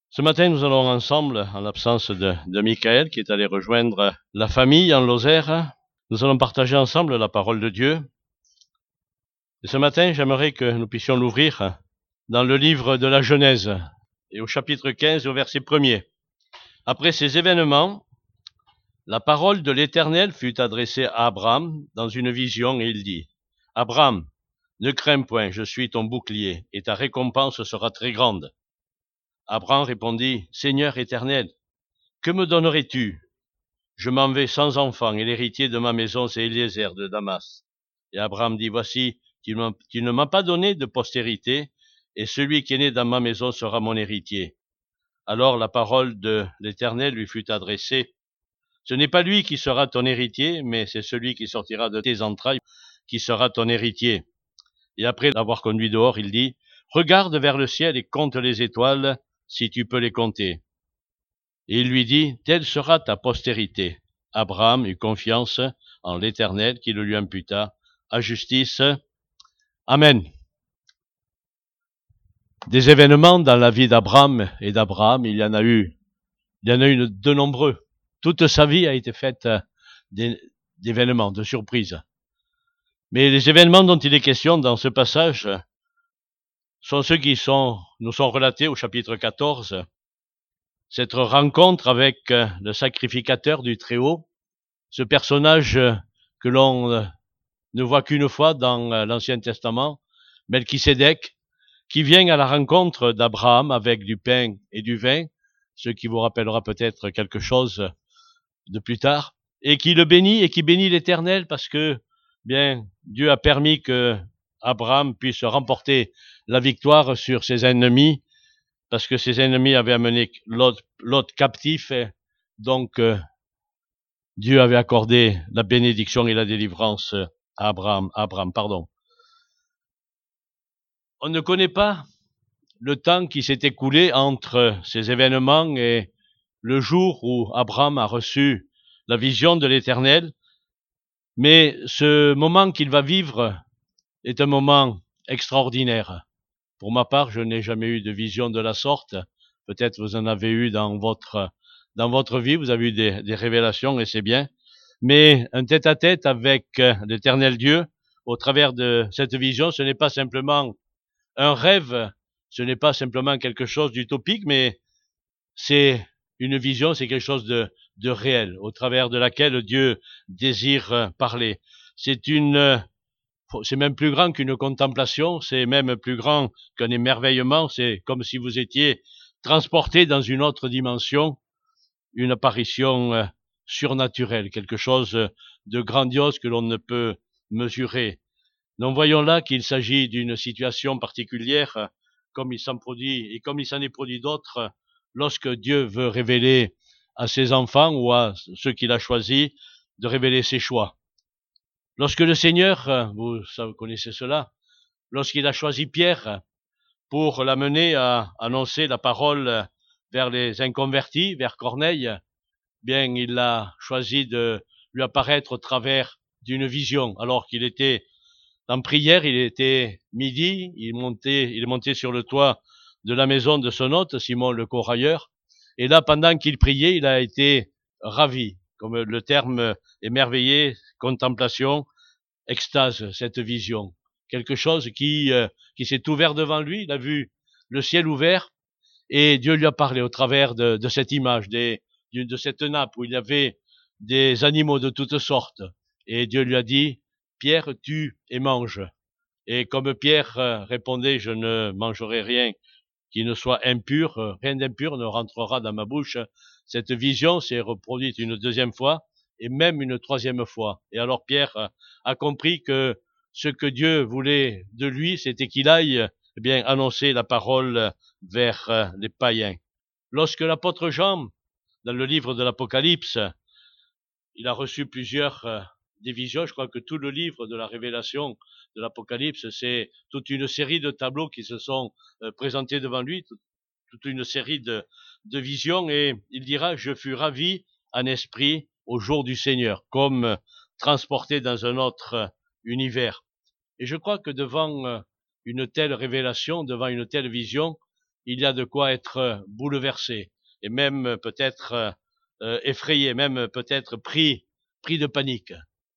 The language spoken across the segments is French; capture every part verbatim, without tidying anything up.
Ce matin, nous allons ensemble, en l'absence de, de Michael, qui est allé rejoindre la famille en Lozère, nous allons partager ensemble la parole de Dieu. Et ce matin, j'aimerais que nous puissions l'ouvrir dans le livre de la Genèse, et au chapitre quinze, au verset premier. Après ces événements, la parole de l'Éternel fut adressée à Abraham dans une vision, et il dit, « Abraham, ne crains point, je suis ton bouclier, et ta récompense sera très grande. » Abraham répondit, « Seigneur éternel, que me donnerais-tu? Je m'en vais sans enfant, et l'héritier de ma maison, c'est Eliezer de Damas. » Et Abraham dit, « Voici, tu, tu ne m'as pas donné de postérité, et celui qui est né dans ma maison sera mon héritier. » Alors la parole de l'Éternel lui fut adressée. « Ce n'est pas lui qui sera ton héritier, mais c'est celui qui sortira de tes entrailles qui sera ton héritier. » Et après l'avoir conduit dehors, il dit, « Regarde vers le ciel et compte les étoiles, si tu peux les compter. » Et il lui dit, « Telle sera ta postérité. » Abraham eut confiance en l'Éternel qui le lui imputa à justice. Amen. Des événements dans la vie d'Abraham et d'Abraham, il y en a eu, il y en a eu de nombreux. Toute sa vie a été faite d'événements, de surprises. Mais les événements dont il est question dans ce passage sont ceux qui sont, nous sont relatés au chapitre quatorze. Cette rencontre avec le sacrificateur du Très-Haut, ce personnage que l'on ne voit qu'une fois dans l'Ancien Testament, Melchisédek, qui vient à la rencontre d'Abraham avec du pain et du vin, ce qui vous rappellera peut-être quelque chose de plus tard, et qui le bénit et qui bénit l'Éternel parce que, bien, Dieu a permis que Abraham puisse remporter la victoire sur ses ennemis, parce que ses ennemis avaient amené Lot, Lot captif, et donc euh, Dieu avait accordé la bénédiction et la délivrance à Abraham. À Abraham pardon. On ne connaît pas le temps qui s'est écoulé entre ces événements et le jour où Abraham a reçu la vision de l'Éternel, mais ce moment qu'il va vivre est un moment extraordinaire. Pour ma part, je n'ai jamais eu de vision de la sorte. Peut-être vous en avez eu dans votre dans votre vie, vous avez eu des, des révélations et c'est bien. Mais un tête-à-tête avec l'Éternel Dieu, au travers de cette vision, ce n'est pas simplement un rêve, ce n'est pas simplement quelque chose d'utopique, mais c'est une vision, c'est quelque chose de, de réel, au travers de laquelle Dieu désire parler. C'est une C'est même plus grand qu'une contemplation, c'est même plus grand qu'un émerveillement, c'est comme si vous étiez transporté dans une autre dimension, une apparition surnaturelle, quelque chose de grandiose que l'on ne peut mesurer. Nous voyons là qu'il s'agit d'une situation particulière, comme il s'en produit et comme il s'en est produit d'autres, lorsque Dieu veut révéler à ses enfants ou à ceux qu'il a choisis de révéler ses choix. Lorsque le Seigneur, vous, vous connaissez cela, lorsqu'il a choisi Pierre pour l'amener à annoncer la parole vers les inconvertis, vers Corneille, bien, il l'a choisi de lui apparaître au travers d'une vision, alors qu'il était en prière, il était midi, il montait, il montait sur le toit de la maison de son hôte, Simon le corailleur, et là, pendant qu'il priait, il a été ravi, comme le terme émerveillé, contemplation, extase, cette vision. Quelque chose qui, euh, qui s'est ouvert devant lui, il a vu le ciel ouvert, et Dieu lui a parlé au travers de, de cette image, des, de cette nappe où il y avait des animaux de toutes sortes. Et Dieu lui a dit, Pierre, tue et mange. Et comme Pierre euh, répondait, je ne mangerai rien qui ne soit impur, euh, rien d'impur ne rentrera dans ma bouche. Cette vision s'est reproduite une deuxième fois et même une troisième fois. Et alors Pierre euh, a compris que ce que Dieu voulait de lui, c'était qu'il aille eh bien annoncer la parole vers euh, les païens. Lorsque l'apôtre Jean, dans le livre de l'Apocalypse, il a reçu plusieurs euh, des visions. Je crois que tout le livre de la Révélation de l'Apocalypse, c'est toute une série de tableaux qui se sont euh, présentés devant lui, tout, toute une série de, de visions, et il dira, je fus ravi en esprit au jour du Seigneur, comme euh, transporté dans un autre euh, univers. Et je crois que devant euh, une telle révélation, devant une telle vision, il y a de quoi être bouleversé et même peut-être euh, effrayé, même peut-être pris, pris de panique.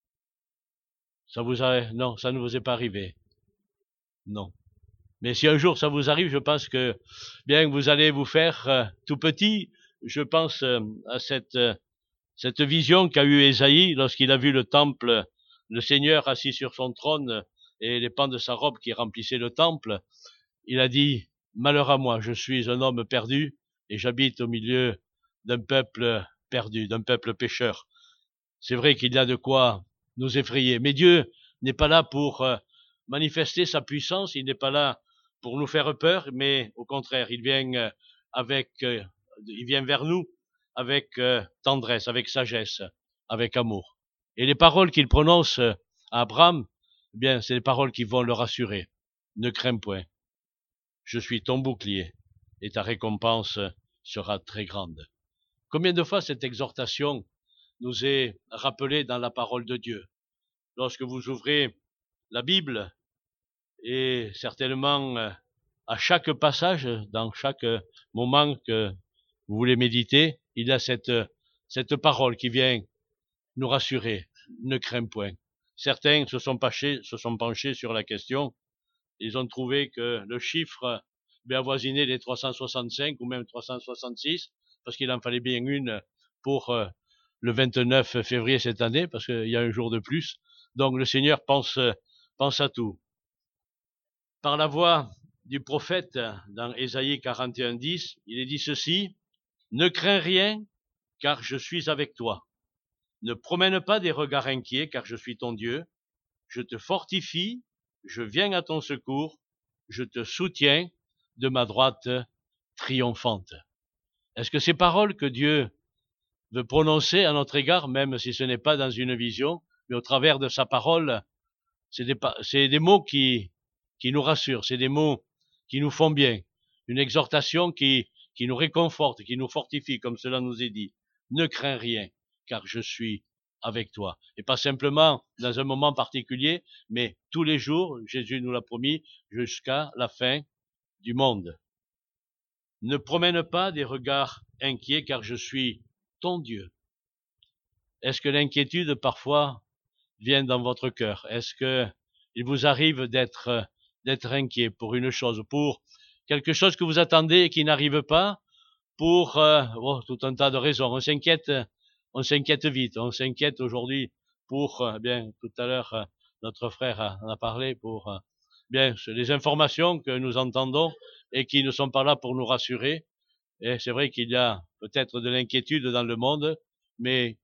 Ça vous a... Non, ça ne vous est pas arrivé. Non. Mais si un jour ça vous arrive, je pense que bien que vous allez vous faire euh, tout petit, je pense euh, à cette, euh, cette vision qu'a eue Ésaïe lorsqu'il a vu le temple, le Seigneur assis sur son trône et les pans de sa robe qui remplissaient le temple. Il a dit, malheur à moi, je suis un homme perdu et j'habite au milieu d'un peuple perdu, d'un peuple pécheur. C'est vrai qu'il y a de quoi nous effrayer, mais Dieu n'est pas là pour euh, manifester sa puissance, il n'est pas là pour nous faire peur, mais au contraire, il vient euh, avec, euh, il vient vers nous avec euh, tendresse, avec sagesse, avec amour. Et les paroles qu'il prononce à Abraham, eh bien, c'est les paroles qui vont le rassurer. Ne crains point. Je suis ton bouclier et ta récompense sera très grande. Combien de fois cette exhortation nous est rappelée dans la parole de Dieu? Lorsque vous ouvrez la Bible, et certainement à chaque passage, dans chaque moment que vous voulez méditer, il y a cette, cette parole qui vient nous rassurer. Ne crains point. Certains se sont penchés, se sont penchés sur la question. Ils ont trouvé que le chiffre avoisinait les trois cent soixante-cinq ou même trois cent soixante-six, parce qu'il en fallait bien une pour le vingt-neuf février cette année, parce qu'il y a un jour de plus. Donc le Seigneur pense, pense à tout. Par la voix du prophète dans Ésaïe quarante et un, dix, il est dit ceci, « Ne crains rien, car je suis avec toi. Ne promène pas des regards inquiets, car je suis ton Dieu. Je te fortifie, je viens à ton secours, je te soutiens de ma droite triomphante. » Est-ce que ces paroles que Dieu veut prononcer à notre égard, même si ce n'est pas dans une vision, mais au travers de sa parole, c'est des, c'est des mots qui, qui nous rassurent, c'est des mots qui nous font bien, une exhortation qui, qui nous réconforte, qui nous fortifie, comme cela nous est dit. Ne crains rien, car je suis avec toi. Et pas simplement dans un moment particulier, mais tous les jours, Jésus nous l'a promis, jusqu'à la fin du monde. Ne promène pas des regards inquiets, car je suis ton Dieu. Est-ce que l'inquiétude, parfois, vient dans votre cœur? Est-ce que il vous arrive d'être, d'être inquiet pour une chose, pour quelque chose que vous attendez et qui n'arrive pas, pour euh, oh, tout un tas de raisons. On s'inquiète, on s'inquiète vite. On s'inquiète aujourd'hui pour, euh, bien, tout à l'heure, euh, notre frère en a parlé, pour, euh, bien, les informations que nous entendons et qui ne sont pas là pour nous rassurer. Et c'est vrai qu'il y a peut-être de l'inquiétude dans le monde, mais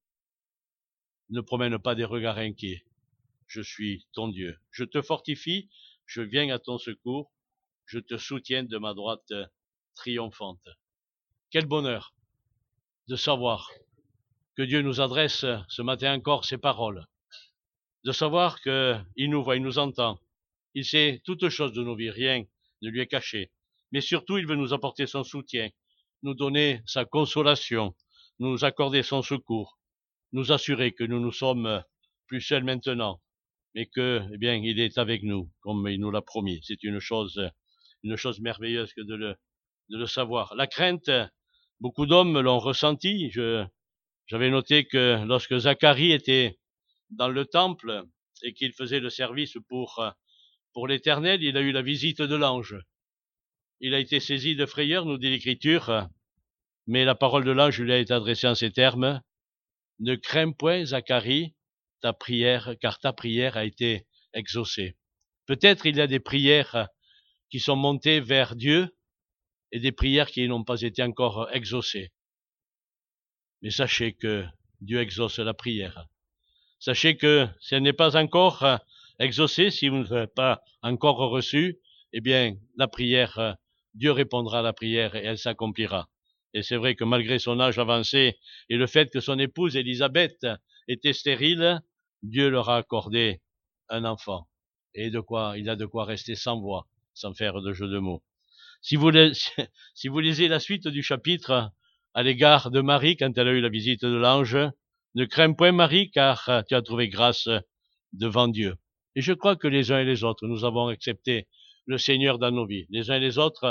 ne promène pas des regards inquiets. Je suis ton Dieu. Je te fortifie, je viens à ton secours, je te soutiens de ma droite triomphante. Quel bonheur de savoir que Dieu nous adresse ce matin encore ces paroles, de savoir qu'il nous voit, il nous entend, il sait toutes choses de nos vies, rien ne lui est caché, mais surtout il veut nous apporter son soutien, nous donner sa consolation, nous accorder son secours, nous assurer que nous nous sommes plus seuls maintenant, mais que, eh bien, il est avec nous, comme il nous l'a promis. C'est une chose, une chose merveilleuse que de le, de le savoir. La crainte, beaucoup d'hommes l'ont ressenti. Je, j'avais noté que lorsque Zacharie était dans le temple et qu'il faisait le service pour, pour l'Éternel, il a eu la visite de l'ange. Il a été saisi de frayeur, nous dit l'Écriture, mais la parole de l'ange lui a été adressée en ces termes. Ne crains point, Zacharie, ta prière, car ta prière a été exaucée. Peut-être il y a des prières qui sont montées vers Dieu et des prières qui n'ont pas été encore exaucées. Mais sachez que Dieu exauce la prière. Sachez que si elle n'est pas encore exaucée, si vous ne l'avez pas encore reçue, eh bien, la prière, Dieu répondra à la prière et elle s'accomplira. Et c'est vrai que malgré son âge avancé et le fait que son épouse Élisabeth était stérile, Dieu leur a accordé un enfant. Et de quoi, il a de quoi rester sans voix, sans faire de jeu de mots. Si vous, si vous lisez la suite du chapitre à l'égard de Marie, quand elle a eu la visite de l'ange, ne crains point Marie, car tu as trouvé grâce devant Dieu. Et je crois que les uns et les autres, nous avons accepté le Seigneur dans nos vies. Les uns et les autres,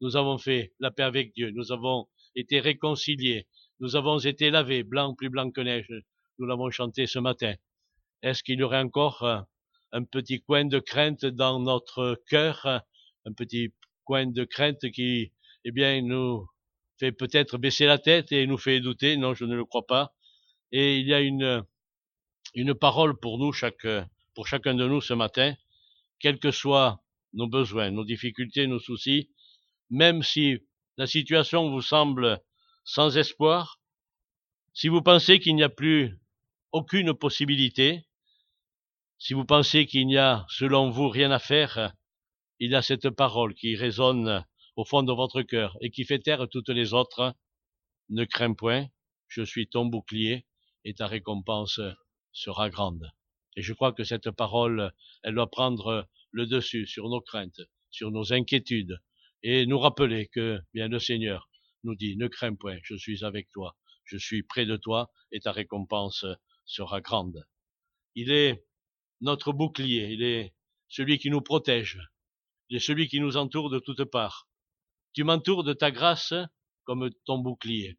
nous avons fait la paix avec Dieu, nous avons été réconciliés, nous avons été lavés, blancs plus blancs que neige, nous l'avons chanté ce matin. Est-ce qu'il y aurait encore un, un petit coin de crainte dans notre cœur, un petit coin de crainte qui, eh bien, nous fait peut-être baisser la tête et nous fait douter? Non, je ne le crois pas. Et il y a une, une parole pour nous, chaque, pour chacun de nous ce matin, quels que soient nos besoins, nos difficultés, nos soucis, même si la situation vous semble sans espoir, si vous pensez qu'il n'y a plus aucune possibilité, si vous pensez qu'il n'y a, selon vous, rien à faire, il y a cette parole qui résonne au fond de votre cœur et qui fait taire toutes les autres. Ne crains point, je suis ton bouclier et ta récompense sera grande. Et je crois que cette parole, elle doit prendre le dessus sur nos craintes, sur nos inquiétudes, et nous rappeler que, bien, le Seigneur nous dit, ne crains point, je suis avec toi, je suis près de toi, et ta récompense sera grande. Il est notre bouclier, il est celui qui nous protège, il est celui qui nous entoure de toutes parts. Tu m'entoures de ta grâce comme ton bouclier.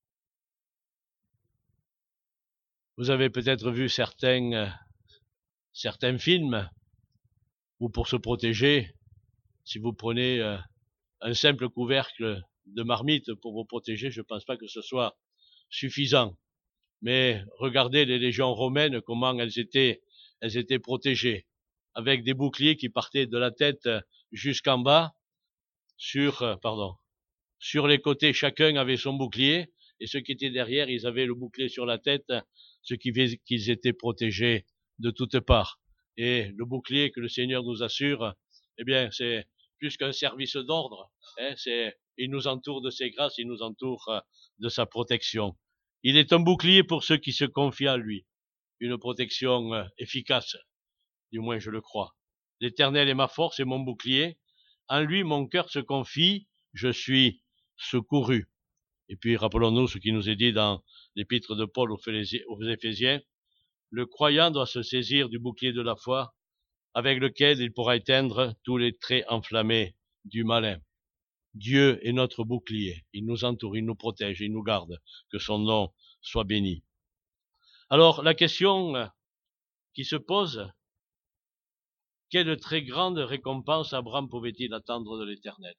Vous avez peut-être vu certains, certains films où pour se protéger, si vous prenez un simple couvercle de marmite pour vous protéger, je ne pense pas que ce soit suffisant. Mais regardez les légions romaines, comment elles étaient, elles étaient protégées, avec des boucliers qui partaient de la tête jusqu'en bas, sur, pardon, sur les côtés, chacun avait son bouclier, et ceux qui étaient derrière, ils avaient le bouclier sur la tête, ce qui fait qu'ils étaient protégés de toutes parts. Et le bouclier que le Seigneur nous assure, eh bien, c'est plus qu'un service d'ordre, hein, c'est, il nous entoure de ses grâces, il nous entoure de sa protection. Il est un bouclier pour ceux qui se confient à lui, une protection efficace, du moins je le crois. L'Éternel est ma force et mon bouclier, en lui mon cœur se confie, je suis secouru. Et puis rappelons-nous ce qui nous est dit dans l'épître de Paul aux Éphésiens, le croyant doit se saisir du bouclier de la foi, avec lequel il pourra éteindre tous les traits enflammés du malin. Dieu est notre bouclier, il nous entoure, il nous protège, il nous garde, que son nom soit béni. Alors la question qui se pose, quelle très grande récompense Abraham pouvait-il attendre de l'Éternel?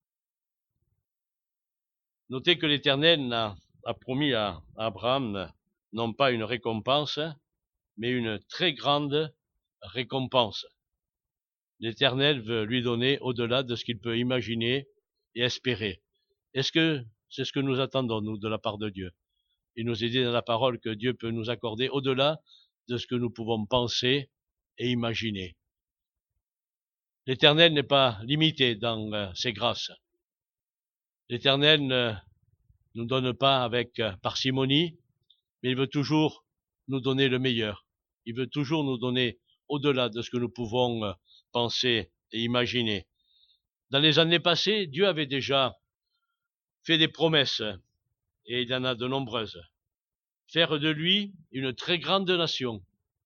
Notez que l'Éternel a, a promis à Abraham non pas une récompense, mais une très grande récompense. L'Éternel veut lui donner au-delà de ce qu'il peut imaginer et espérer. Est-ce que c'est ce que nous attendons, nous, de la part de Dieu? Il nous est dit dans la parole que Dieu peut nous accorder au-delà de ce que nous pouvons penser et imaginer. L'Éternel n'est pas limité dans euh, ses grâces. L'Éternel ne nous donne pas avec euh, parcimonie, mais il veut toujours nous donner le meilleur. Il veut toujours nous donner au-delà de ce que nous pouvons euh, penser et imaginer. Dans les années passées, Dieu avait déjà fait des promesses, et il y en a de nombreuses. Faire de lui une très grande nation.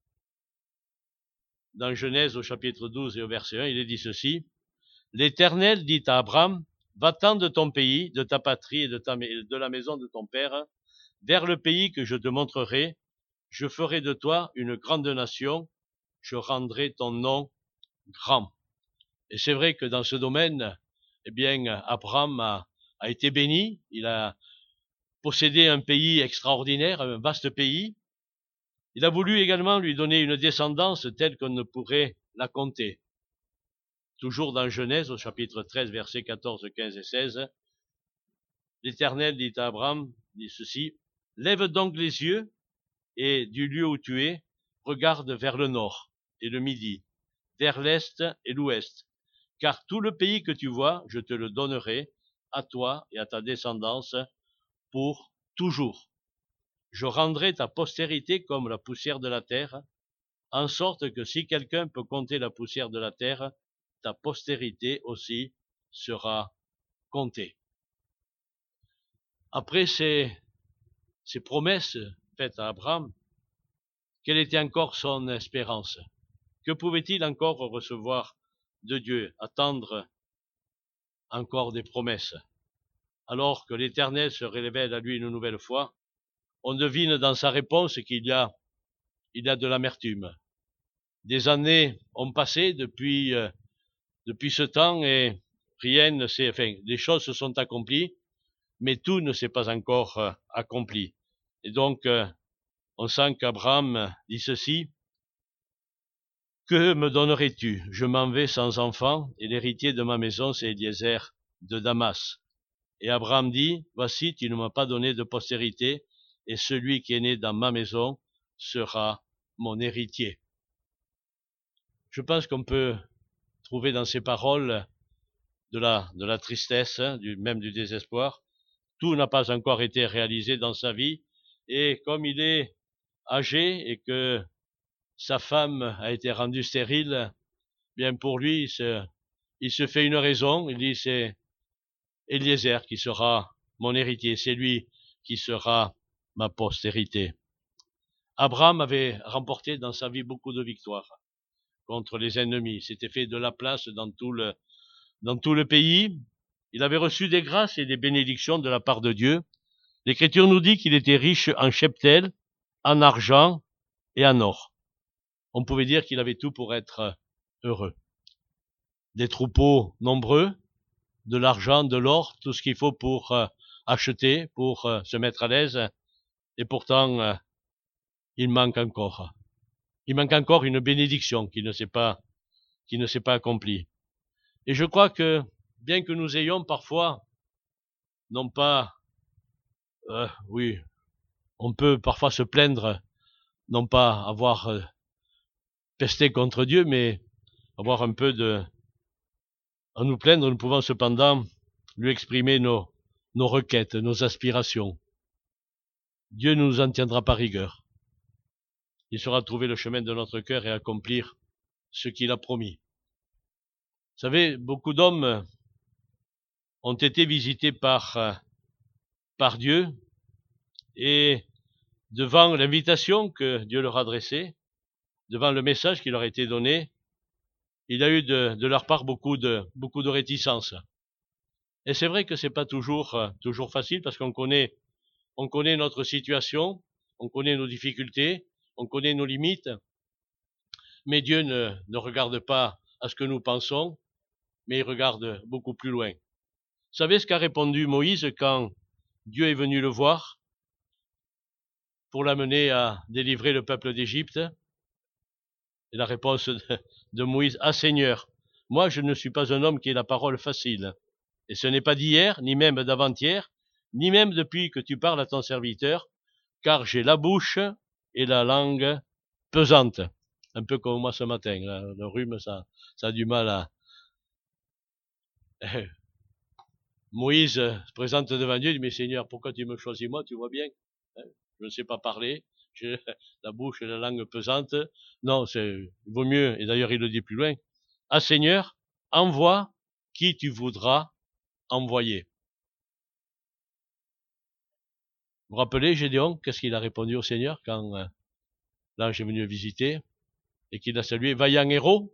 Dans Genèse au chapitre douze et au verset un, il est dit ceci, « L'Éternel dit à Abraham, va-t'en de ton pays, de ta patrie et de, ta, de la maison de ton père, vers le pays que je te montrerai, je ferai de toi une grande nation, je rendrai ton nom grand. » Et c'est vrai que dans ce domaine, eh bien, Abraham a, a été béni, il a possédé un pays extraordinaire, un vaste pays. Il a voulu également lui donner une descendance telle qu'on ne pourrait la compter. Toujours dans Genèse, au chapitre treize, versets quatorze, quinze et seize, l'Éternel dit à Abraham, dit ceci, « Lève donc les yeux, et du lieu où tu es, regarde vers le nord et le midi, vers l'est et l'ouest, car tout le pays que tu vois, je te le donnerai à toi et à ta descendance pour toujours. Je rendrai ta postérité comme la poussière de la terre, en sorte que si quelqu'un peut compter la poussière de la terre, ta postérité aussi sera comptée. » Après ces, ces promesses faites à Abraham, quelle était encore son espérance? Que pouvait-il encore recevoir de Dieu, attendre, encore des promesses. Alors que l'Éternel se révèle à lui une nouvelle fois, on devine dans sa réponse qu'il y a, il y a de l'amertume. Des années ont passé depuis, euh, depuis ce temps et rien ne s'est, enfin, les choses se sont accomplies, mais tout ne s'est pas encore euh, accompli. Et donc, euh, on sent qu'Abraham dit ceci: que me donnerais-tu? Je m'en vais sans enfant, et l'héritier de ma maison, c'est Eliezer de Damas. Et Abraham dit: voici, tu ne m'as pas donné de postérité, et celui qui est né dans ma maison sera mon héritier. Je pense qu'on peut trouver dans ces paroles de la, de la tristesse, hein, du, même du désespoir. Tout n'a pas encore été réalisé dans sa vie, et comme il est âgé et que sa femme a été rendue stérile, bien pour lui, il se, il se fait une raison. Il dit: c'est Eliezer qui sera mon héritier, c'est lui qui sera ma postérité. Abraham avait remporté dans sa vie beaucoup de victoires contre les ennemis. Il s'était fait de la place dans tout le, dans tout le pays. Il avait reçu des grâces et des bénédictions de la part de Dieu. L'Écriture nous dit qu'il était riche en cheptel, en argent et en or. On pouvait dire qu'il avait tout pour être heureux. Des troupeaux nombreux, de l'argent, de l'or, tout ce qu'il faut pour euh, acheter, pour euh, se mettre à l'aise. Et pourtant, euh, il manque encore. Il manque encore une bénédiction qui ne s'est pas, qui ne s'est pas accomplie. Et je crois que, bien que nous ayons parfois, non pas, euh, oui, on peut parfois se plaindre, non pas avoir euh, pesté contre Dieu, mais avoir un peu de, à nous plaindre, nous pouvons cependant lui exprimer nos, nos requêtes, nos aspirations. Dieu ne nous en tiendra pas rigueur. Il saura trouver le chemin de notre cœur et accomplir ce qu'il a promis. Vous savez, beaucoup d'hommes ont été visités par, par Dieu, et devant l'invitation que Dieu leur a adressée, devant le message qui leur a été donné, il y a eu de, de leur part beaucoup de, beaucoup de réticence. Et c'est vrai que c'est pas toujours, toujours facile, parce qu'on connaît, on connaît notre situation, on connaît nos difficultés, on connaît nos limites, mais Dieu ne, ne regarde pas à ce que nous pensons, mais il regarde beaucoup plus loin. Vous savez ce qu'a répondu Moïse quand Dieu est venu le voir pour l'amener à délivrer le peuple d'Égypte? Et la réponse de, de Moïse: ah Seigneur, moi je ne suis pas un homme qui ait la parole facile, et ce n'est pas d'hier, ni même d'avant-hier, ni même depuis que tu parles à ton serviteur, car j'ai la bouche et la langue pesante. Un peu comme moi ce matin, le rhume, ça, ça a du mal à... Moïse se présente devant Dieu, il dit: mais Seigneur, pourquoi tu me choisis moi? Tu vois bien, je ne sais pas parler, j'ai la bouche et la langue pesante. Non, c'est, il vaut mieux, et d'ailleurs il le dit plus loin: ah Seigneur, envoie qui tu voudras envoyer. Vous vous rappelez Gédéon, qu'est-ce qu'il a répondu au Seigneur quand euh, l'ange est venu le visiter et qu'il a salué: vaillant héros?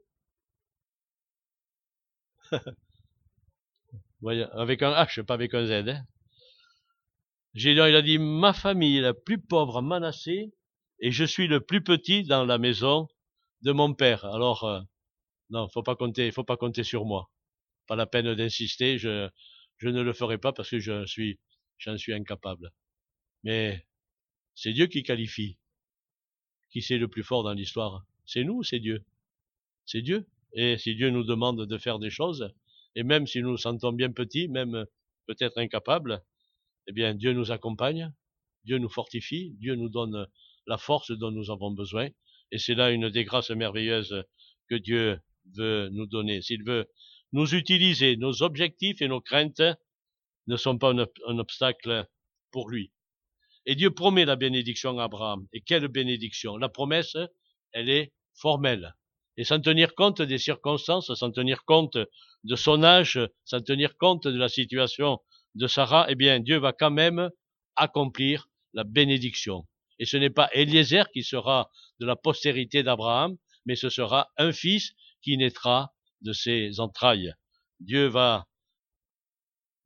Avec un H, pas avec un Z. Hein. Gédéon, il a dit: ma famille est la plus pauvre à Manassé, et je suis le plus petit dans la maison de mon père. Alors, euh, non, faut pas compter, faut pas compter sur moi. Pas la peine d'insister, je, je ne le ferai pas parce que je suis, j'en suis incapable. Mais c'est Dieu qui qualifie. Qui c'est le plus fort dans l'histoire? C'est nous ou c'est Dieu? C'est Dieu. Et si Dieu nous demande de faire des choses, et même si nous nous sentons bien petits, même peut-être incapables, eh bien Dieu nous accompagne, Dieu nous fortifie, Dieu nous donne la force dont nous avons besoin, et c'est là une des grâces merveilleuses que Dieu veut nous donner. S'il veut nous utiliser, nos objectifs et nos craintes ne sont pas un, un obstacle pour lui. Et Dieu promet la bénédiction à Abraham. Et quelle bénédiction! La promesse, elle est formelle. Et sans tenir compte des circonstances, sans tenir compte de son âge, sans tenir compte de la situation de Sarah, eh bien, Dieu va quand même accomplir la bénédiction. Et ce n'est pas Eliezer qui sera de la postérité d'Abraham, mais ce sera un fils qui naîtra de ses entrailles. Dieu va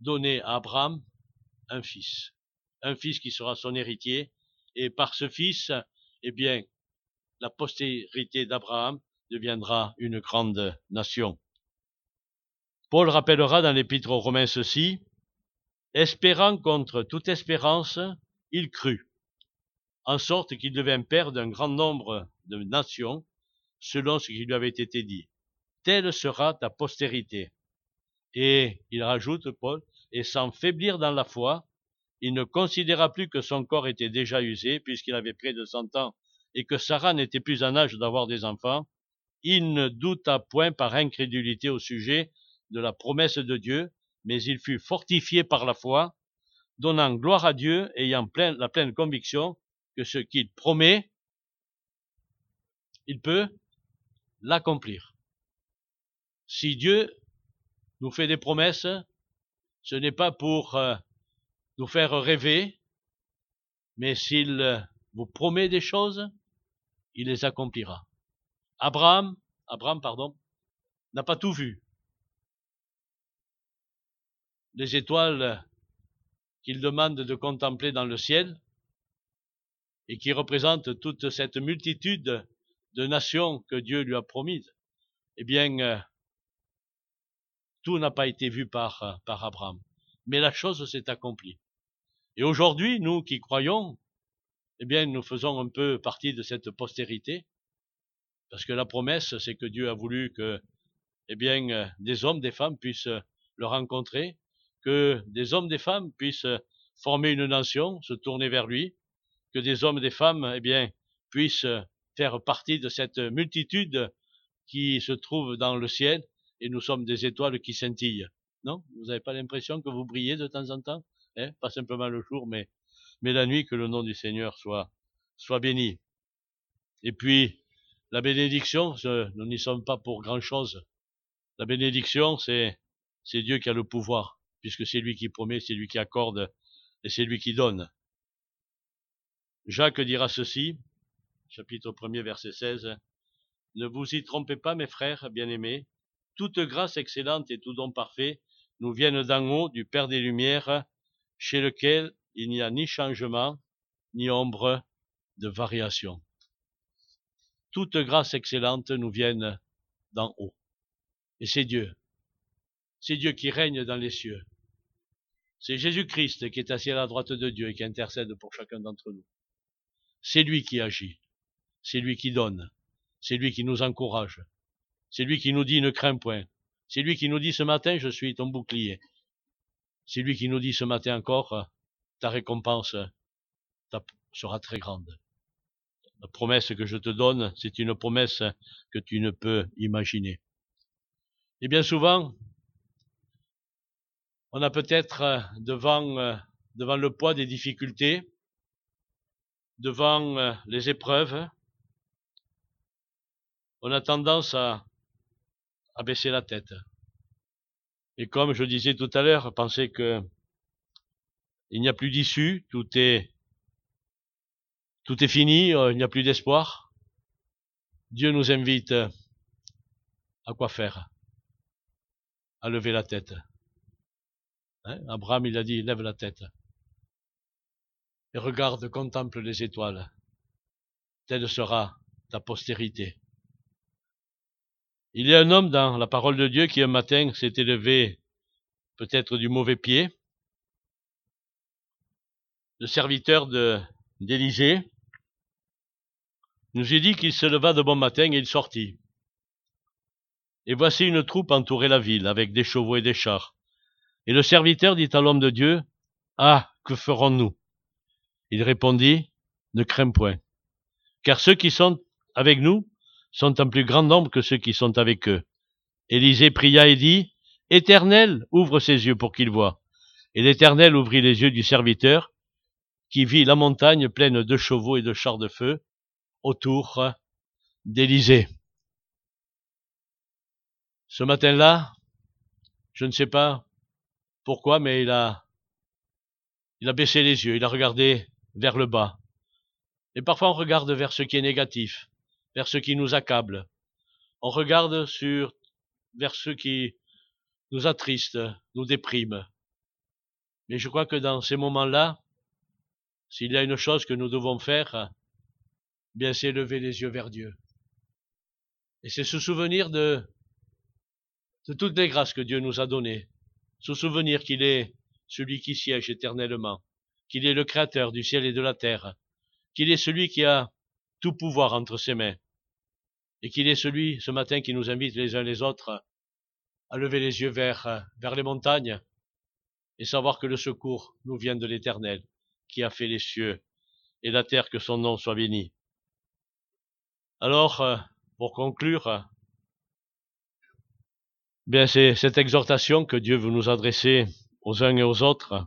donner à Abraham un fils, un fils qui sera son héritier, et par ce fils, eh bien, la postérité d'Abraham deviendra une grande nation. Paul rappellera dans l'Épître aux Romains ceci: espérant contre toute espérance, il crut, en sorte qu'il devint père d'un grand nombre de nations, selon ce qui lui avait été dit. Telle sera ta postérité. Et il rajoute, Paul, et sans faiblir dans la foi, il ne considéra plus que son corps était déjà usé, puisqu'il avait près de cent ans, et que Sarah n'était plus en âge d'avoir des enfants. Il ne douta point par incrédulité au sujet de la promesse de Dieu, mais il fut fortifié par la foi, donnant gloire à Dieu, ayant plein, la pleine conviction que ce qu'il promet, il peut l'accomplir. Si Dieu nous fait des promesses, ce n'est pas pour euh, nous faire rêver, mais s'il euh, vous promet des choses, il les accomplira. Abraham, Abraham, pardon, n'a pas tout vu. Les étoiles qu'il demande de contempler dans le ciel et qui représentent toute cette multitude de nations que Dieu lui a promises, eh bien, euh, tout n'a pas été vu par, par Abraham. Mais la chose s'est accomplie. Et aujourd'hui, nous qui croyons, eh bien, nous faisons un peu partie de cette postérité, parce que la promesse, c'est que Dieu a voulu que, eh bien, des hommes, des femmes puissent le rencontrer, que des hommes, des femmes puissent former une nation, se tourner vers lui, que des hommes, des femmes, eh bien, puissent faire partie de cette multitude qui se trouve dans le ciel, et nous sommes des étoiles qui scintillent. Non? Vous n'avez pas l'impression que vous brillez de temps en temps? Hein? Pas simplement le jour, mais, mais la nuit, que le nom du Seigneur soit, soit béni. Et puis, la bénédiction, nous n'y sommes pas pour grand-chose. La bénédiction, c'est, c'est Dieu qui a le pouvoir, puisque c'est lui qui promet, c'est lui qui accorde, et c'est lui qui donne. Jacques dira ceci, chapitre premier, verset seize, « Ne vous y trompez pas, mes frères bien-aimés, toute grâce excellente et tout don parfait nous viennent d'en haut du Père des Lumières, chez lequel il n'y a ni changement, ni ombre de variation. » Toute grâce excellente nous vienne d'en haut. Et c'est Dieu. C'est Dieu qui règne dans les cieux. C'est Jésus-Christ qui est assis à la droite de Dieu et qui intercède pour chacun d'entre nous. C'est lui qui agit. C'est lui qui donne. C'est lui qui nous encourage. C'est lui qui nous dit ne crains point. C'est lui qui nous dit ce matin je suis ton bouclier. C'est lui qui nous dit ce matin encore ta récompense ta, sera très grande. La promesse que je te donne, c'est une promesse que tu ne peux imaginer. Et bien souvent, on a peut-être devant, devant le poids des difficultés, devant les épreuves, on a tendance à, à baisser la tête. Et comme je disais tout à l'heure, penser que il n'y a plus d'issue, tout est, tout est fini, il n'y a plus d'espoir. Dieu nous invite à quoi faire? À lever la tête. Hein? Abraham, il a dit, lève la tête. Et regarde, contemple les étoiles. Telle sera ta postérité. Il y a un homme dans la parole de Dieu qui un matin s'est élevé peut-être du mauvais pied. Le serviteur de, d'Élisée nous a dit qu'il se leva de bon matin et il sortit. Et voici une troupe entourait la ville avec des chevaux et des chars. Et le serviteur dit à l'homme de Dieu, « Ah, que ferons-nous » Il répondit, « Ne crains point, car ceux qui sont avec nous sont en plus grand nombre que ceux qui sont avec eux. » Élisée pria et dit, « Éternel, ouvre ses yeux pour qu'il voie. » Et l'Éternel ouvrit les yeux du serviteur, qui vit la montagne pleine de chevaux et de chars de feu autour d'Élisée. Ce matin-là, je ne sais pas pourquoi, mais il a, il a baissé les yeux, il a regardé vers le bas. Et parfois on regarde vers ce qui est négatif, vers ce qui nous accable. On regarde sur, vers ce qui nous attriste, nous déprime. Mais je crois que dans ces moments-là, s'il y a une chose que nous devons faire, bien c'est lever les yeux vers Dieu. Et c'est se souvenir de, de toutes les grâces que Dieu nous a données. Se souvenir qu'il est celui qui siège éternellement, qu'il est le créateur du ciel et de la terre, qu'il est celui qui a tout pouvoir entre ses mains, et qu'il est celui, ce matin, qui nous invite les uns les autres à lever les yeux vers, vers les montagnes et savoir que le secours nous vient de l'Éternel, qui a fait les cieux et la terre, que son nom soit béni. Alors, pour conclure, bien c'est cette exhortation que Dieu veut nous adresser aux uns et aux autres.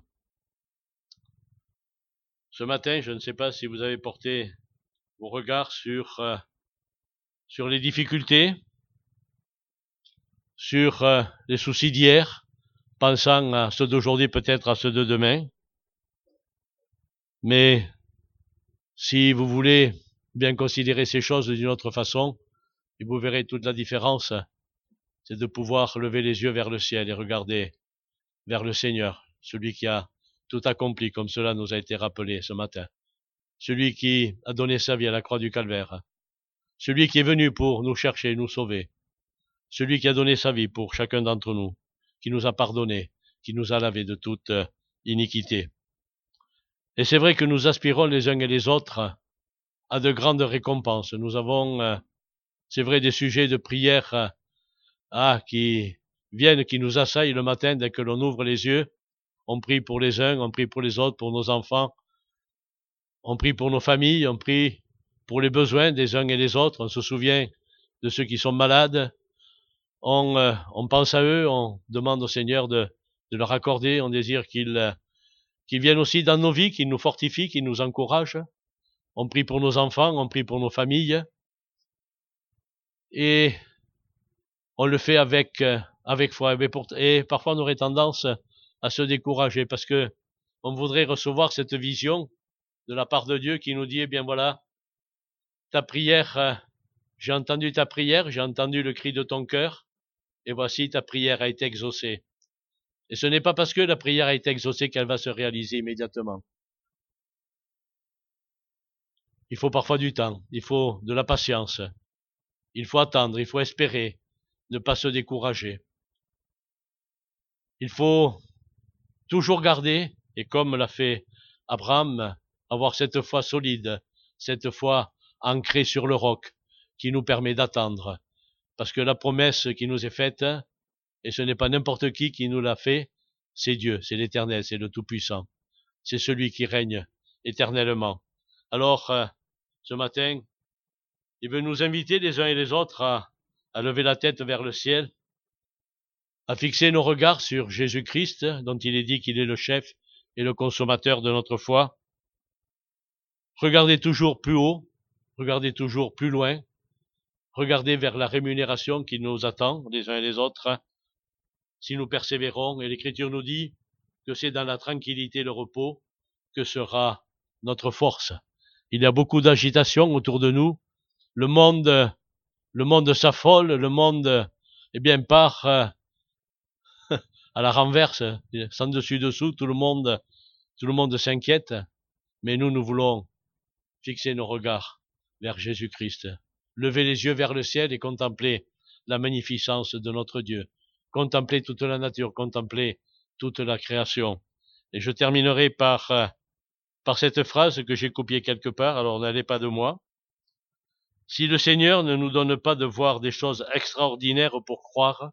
Ce matin, je ne sais pas si vous avez porté vos regards sur, euh, sur les difficultés, sur euh, les soucis d'hier, pensant à ceux d'aujourd'hui, peut-être à ceux de demain. Mais si vous voulez bien considérer ces choses d'une autre façon, et vous verrez toute la différence, c'est de pouvoir lever les yeux vers le ciel et regarder vers le Seigneur, celui qui a tout accompli, comme cela nous a été rappelé ce matin, celui qui a donné sa vie à la croix du Calvaire, celui qui est venu pour nous chercher et nous sauver, celui qui a donné sa vie pour chacun d'entre nous, qui nous a pardonné, qui nous a lavé de toute iniquité. Et c'est vrai que nous aspirons les uns et les autres à de grandes récompenses. Nous avons, c'est vrai, des sujets de prière ah, qui viennent, qui nous assaillent le matin dès que l'on ouvre les yeux. On prie pour les uns, on prie pour les autres, pour nos enfants, on prie pour nos familles, on prie pour les besoins des uns et des autres. On se souvient de ceux qui sont malades. On, euh, on pense à eux, on demande au Seigneur de, de leur accorder, on désire qu'ils euh, qu'ils viennent aussi dans nos vies, qu'ils nous fortifient, qu'ils nous encouragent. On prie pour nos enfants, on prie pour nos familles. Et on le fait avec, euh, avec foi. Et parfois on aurait tendance à se décourager parce que on voudrait recevoir cette vision de la part de Dieu qui nous dit, eh bien voilà, ta prière, euh, j'ai entendu ta prière, j'ai entendu le cri de ton cœur, et voici ta prière a été exaucée. Et ce n'est pas parce que la prière a été exaucée qu'elle va se réaliser immédiatement. Il faut parfois du temps, il faut de la patience, il faut attendre, il faut espérer, ne pas se décourager. Il faut toujours garder, et comme l'a fait Abraham, avoir cette foi solide, cette foi ancrée sur le roc, qui nous permet d'attendre. Parce que la promesse qui nous est faite, et ce n'est pas n'importe qui qui nous l'a fait, c'est Dieu, c'est l'Éternel, c'est le Tout-Puissant. C'est celui qui règne éternellement. Alors, euh, ce matin, il veut nous inviter les uns et les autres à, à lever la tête vers le ciel, à fixer nos regards sur Jésus-Christ, dont il est dit qu'il est le chef et le consommateur de notre foi. Regardez toujours plus haut, regardez toujours plus loin, regardez vers la rémunération qui nous attend les uns et les autres, si nous persévérons. Et l'Écriture nous dit que c'est dans la tranquillité et le repos que sera notre force. Il y a beaucoup d'agitation autour de nous. Le monde, le monde s'affole, le monde, eh bien, part euh, à la renverse, sans dessus-dessous, tout le monde, tout le monde s'inquiète. Mais nous, nous voulons fixer nos regards vers Jésus-Christ, lever les yeux vers le ciel et contempler la magnificence de notre Dieu, contempler toute la nature, contempler toute la création. Et je terminerai par, euh, par cette phrase que j'ai copiée quelque part, alors n'allez pas de moi. Si le Seigneur ne nous donne pas de voir des choses extraordinaires pour croire,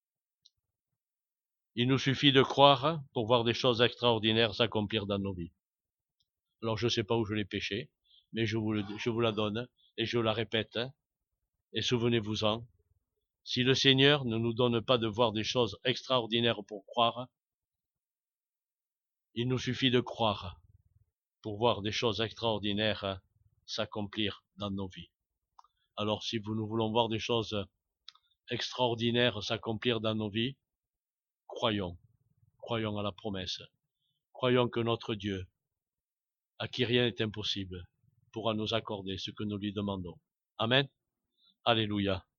il nous suffit de croire pour voir des choses extraordinaires s'accomplir dans nos vies. Alors je ne sais pas où je l'ai péché, mais je vous, le, je vous la donne et je la répète. Et souvenez-vous-en, si le Seigneur ne nous donne pas de voir des choses extraordinaires pour croire, il nous suffit de croire pour voir des choses extraordinaires s'accomplir dans nos vies. Alors si nous voulons voir des choses extraordinaires s'accomplir dans nos vies, croyons, croyons à la promesse, croyons que notre Dieu, à qui rien n'est impossible, pourra nous accorder ce que nous lui demandons. Amen. Alléluia.